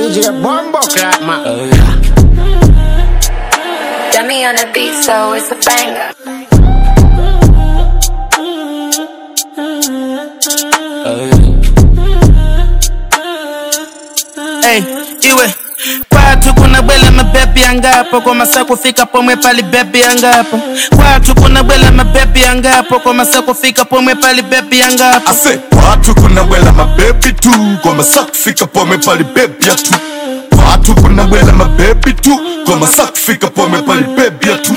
DJ Bombo Clap, man. Dummy on the beat, so it's a banger. Hey, iwe kwatu kuna bwela mabebi yangapo kwa masaa kufika pomwe pali bebi yangapo. Kwatu kuna bwela mabebi yangapo kwa masaa kufika pomwe pali bebi yangapo. I say kwatu kuna bwela mabebi tu kwa masaa kufika pomwe pali bebi ya tu. Kwatu kuna bwela mabebi tu kwa masaa kufika pomwe pali bebi ya tu.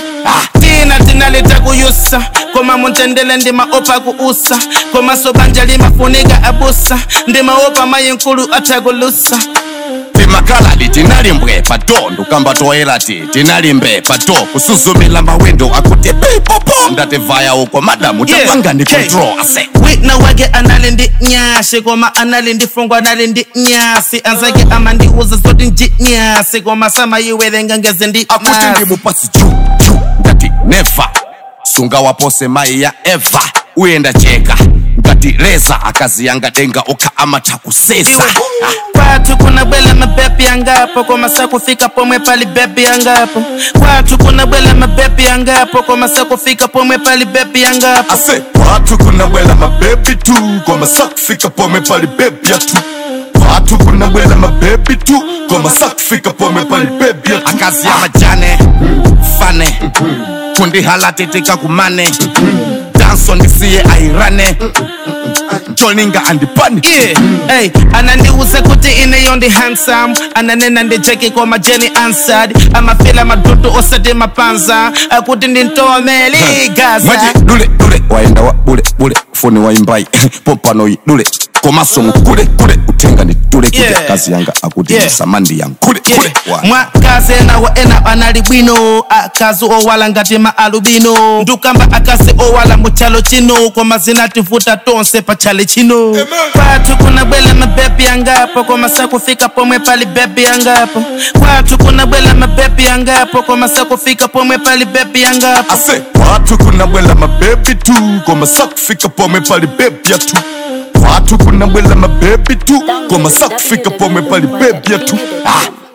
Tina leta kuyusa koma muntendele ndima opa kuusa koma sobanja lima funiga abusa ndima opa mayinkulu atagulusa. Timakala litinalimbwe pato ndukamba toera tinalimbe pato kusuzumila mawendo akuti pipopo ndativaya uko madamu tapanga ni control ase witna wage analindi nyashe koma analindi fungwa analindi nyasi anzage amandi uza zodi nji nyasi koma sama yiwelenga ngeze ndi akuti ndi mupasi juu ndati never sunga wapose mai ya eva uenda cheka ngati reza akazi yanga denga oka ama takusesa. Kwatu kuna bwela mabebi yangapo kwa masaa kufika pomwe pali bebi yangapo. Kwatu kuna bwela mabebi yangapo kwa masaa kufika pomwe pali bebi yangapo. Ase kwatu kuna bwela mabebi tu kwa masaa kufika pomwe pali bebi ya tu. Kwatu kuna bwela mabebi tu kwa masaa kufika pomwe pali bebi ya tu. Akazi ya majane fane kundi halatetika kumane dance on the airane Cholinga and the pani. Hey, anandi use kuti ine yondi handsome. Ananena ndi jeki kwa majeni answered. Ama fila madudu osade mapanza. Akuti ndintomeli gaza. Maji dule waenda wa bule foni wa imbai pompano dule komaso mkule utenga ni dule kazi yanga akuti samandi yang kule mwa kaze na wa ena analibwino akazu o wala ngati ma alubino ndukamba akase o wala muchalo chino kwa mazina tifuta tonse pa chale chino. Kwatu kuna bwela mabebi yangapo kwa masaa kufika pomwe pali bebi yangapo. Kwatu kuna bwela mabebi yangapo kwa masaa kufika pomwe pali bebi yangapo. Ase kwatu kuna bwela mabebi tu kwa masaa kufika pomwe pali bebi ya tu. Kwatu kuna bwela mabebi tu kwa masaa kufika pomwe pali bebi ya tu.